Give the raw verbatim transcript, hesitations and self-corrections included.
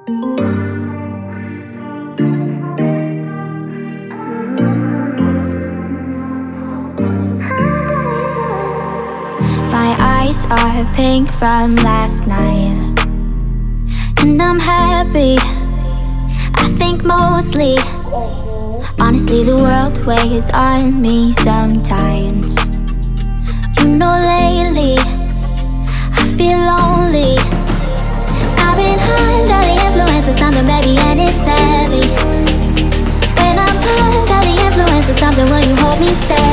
My eyes are pink from last night, and I'm happy, I think mostly. Honestly, the world weighs on me sometimes. You know, lately I feel lonely. I've been under the influence of something, baby, and it's heavy. When I'm under the influence of something, will you hold me steady?